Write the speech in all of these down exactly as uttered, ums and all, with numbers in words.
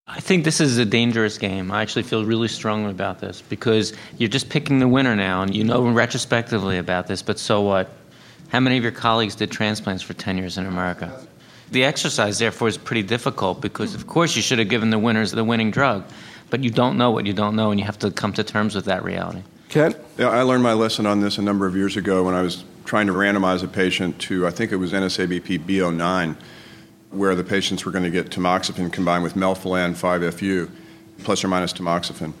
I think this is a dangerous game. I actually feel really strongly about this because you're just picking the winner now, and you know retrospectively about this, but so what? How many of your colleagues did transplants for ten years in America? The exercise, therefore, is pretty difficult because, of course, you should have given the winners the winning drug, but you don't know what you don't know, and you have to come to terms with that reality. Ken? Yeah, I learned my lesson on this a number of years ago when I was trying to randomize a patient to, I think it was N S A B P B zero nine, where the patients were going to get tamoxifen combined with melphalan five F U, plus or minus tamoxifen.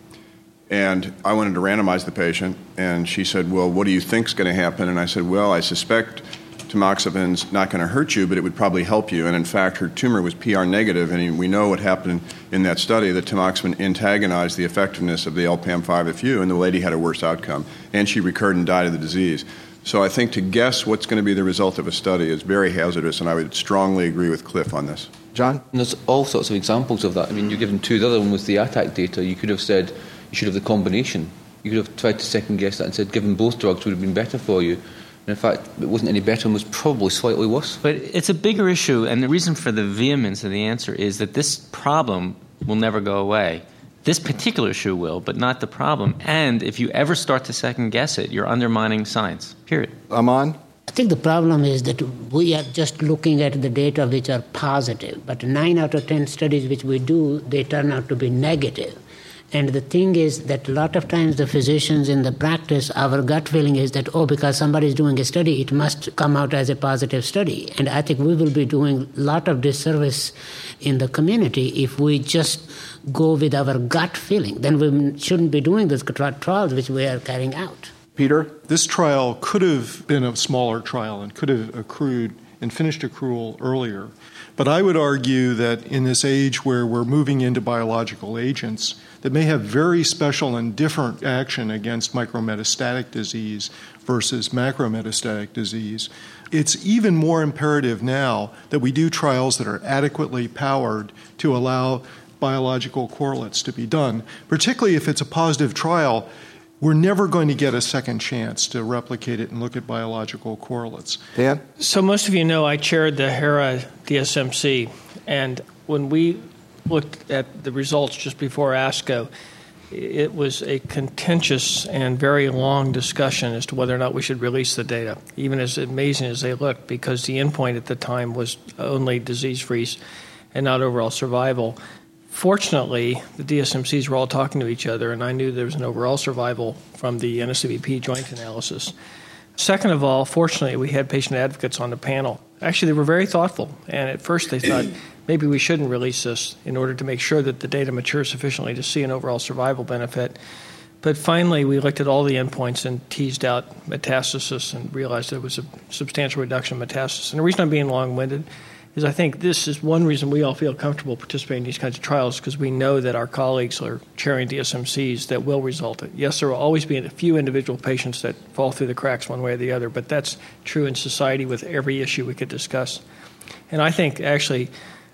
And I wanted to randomize the patient, and she said, well, what do you think's going to happen? And I said, well, I suspect tamoxifan's not going to hurt you, but it would probably help you. And in fact, her tumor was P R negative, and we know what happened in that study, that tamoxifen antagonized the effectiveness of the L PAM five F U, and the lady had a worse outcome, and she recurred and died of the disease. So I think to guess what's going to be the result of a study is very hazardous, and I would strongly agree with Cliff on this. John? And there's all sorts of examples of that. I mean, you're given two. The other one was the A T A C data. You could have said you should have the combination. You could have tried to second-guess that and said given both drugs would have been better for you. And in fact, it wasn't any better and was probably slightly worse. But it's a bigger issue, and the reason for the vehemence of the answer is that this problem will never go away. This particular issue will, but not the problem. And if you ever start to second-guess it, you're undermining science, period. Aman? I think the problem is that we are just looking at the data which are positive, but nine out of ten studies which we do, they turn out to be negative. And the thing is that a lot of times the physicians in the practice, our gut feeling is that, oh, because somebody is doing a study, it must come out as a positive study. And I think we will be doing a lot of disservice in the community if we just go with our gut feeling. Then we shouldn't be doing these trials which we are carrying out. Peter? This trial could have been a smaller trial and could have accrued and finished accrual earlier. But I would argue that in this age where we're moving into biological agents that may have very special and different action against micrometastatic disease versus macrometastatic disease, it's even more imperative now that we do trials that are adequately powered to allow biological correlates to be done, particularly if it's a positive trial. We're never going to get a second chance to replicate it and look at biological correlates. Dan? So most of you know I chaired the HERA D S M C, and when we looked at the results just before ASCO, it was a contentious and very long discussion as to whether or not we should release the data, even as amazing as they looked, because the endpoint at the time was only disease-free and not overall survival. Fortunately, the D S M Cs were all talking to each other, and I knew there was an overall survival from the N S A B P joint analysis. Second of all, fortunately, we had patient advocates on the panel. Actually, they were very thoughtful, and at first they thought maybe we shouldn't release this in order to make sure that the data matures sufficiently to see an overall survival benefit. But finally, we looked at all the endpoints and teased out metastasis and realized there was a substantial reduction in metastasis. And the reason I'm being long-winded is I think this is one reason we all feel comfortable participating in these kinds of trials, because we know that our colleagues are chairing D S M Cs that will result in. Yes, there will always be a few individual patients that fall through the cracks one way or the other, but that's true in society with every issue we could discuss. And I think actually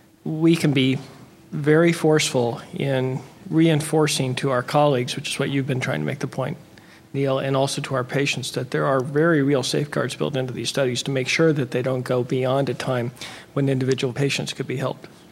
we can be very forceful in reinforcing to our colleagues, which is what you've been trying to make the point, Neil, and also to our patients, that there are very real safeguards built into these studies to make sure that they don't go beyond a time when individual patients could be helped.